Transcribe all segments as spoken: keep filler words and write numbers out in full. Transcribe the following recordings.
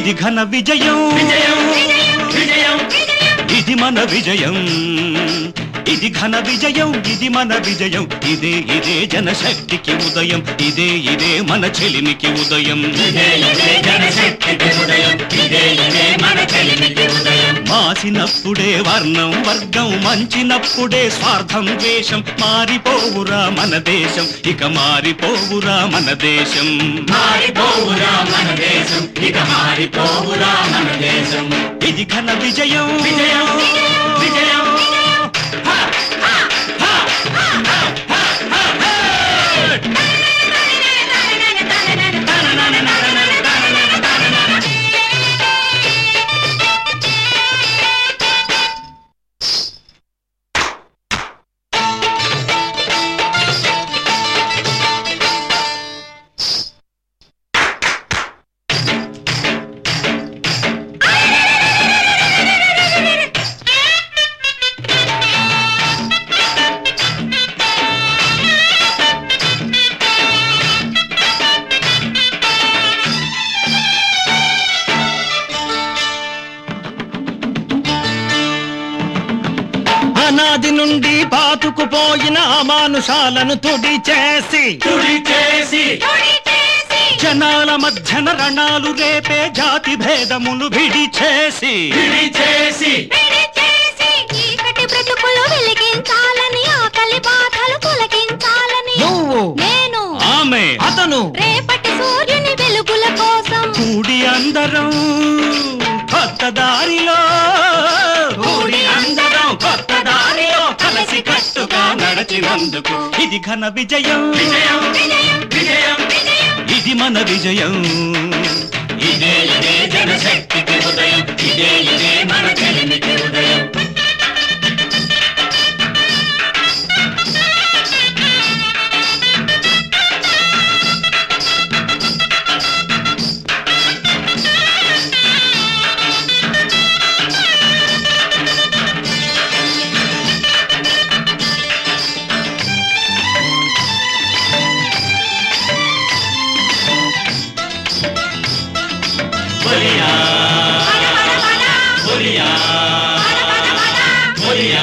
ఇది ఘన విజయం విజయం విజయం ఇది మన విజయం ఇది ఘన విజయం ఇది మన విజయం ఇదే ఇదే జనశక్తికి ఉదయం ఇదే ఇదే మన చెలిమికి ఉదయం ఇదే ఇదే జనశక్తికి ఉదయం ఇదే ఇదే మన చెలిమికి ఉదయం మాసినప్పుడే వర్ణం వర్గం మంచినప్పుడే స్వార్థం ద్వేషం మారిపోవురా మన దేశం ఇక మారిపోవురా మన దేశం మారిపోవురా మన దేశం ఇక మారిపోవురా మన దేశం ఇది ఘన విజయం విజయం విజయం అనాది నుండి పాతుకుపోయిన అమానుషాలను తుడి చేసి తుడి చేసి జనాల మధ్యన రణాలు రేపే జాతి భేదములు విడి చేసి విడి చేసి చీకటి బ్రతుకులు వెలిగించాలని ఆకలి బాధలు తొలగించాలని నువ్వు నేను ఆమె అతను రేపటి సూర్యుని వెలుగుల కోసం కూడి అందరం కొత్త దారిలో కూడి అందరం కొత్త దారిలో కలిసి కట్టుగా నడచినందుకు ఇది ఘన విజయం విజయం విజయం ఇది మన విజయం ఇదే ఇదే జనశక్తికి ఉదయం ఇదే ఇదే మన చెలిమికి ఉదయం బలియా బలియా బలియా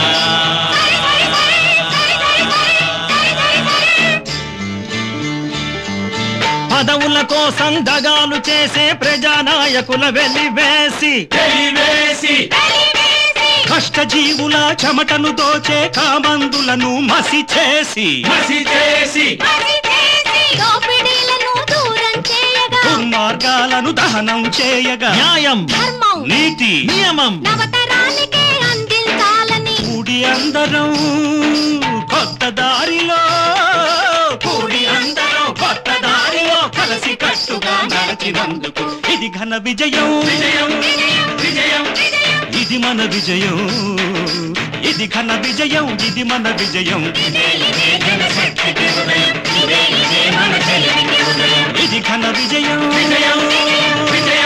పదవుల కోసం దగాలు చేసే ప్రజానాయకుల వెలివేసి తెలివేసి కష్టజీవుల చెమటను దోచే కామందులను మసి చేసి మసి చేసి దోపిడీలను దూరం చేయగా దుర్మార్గాలను దహనం చేయగా న్యాయం ధర్మం నీతి నియమం నవతరానికే అందించాలని కూడి అందరం కొత్త దారిలో కూడి అందరం కొత్త దారిలో కలిసి కట్టుగా నడిచినందుకు ఇది ఘన విజయం విజయం విజయం ఇది మన విజయం ఇది ఘన విజయం ఇది మన విజయం ఇదే ఇదే జనశక్తికి ఉదయం ఇదే ఇదే మన చెలిమికి ఉదయం ఇది ఘన విజయం విజయం విజయం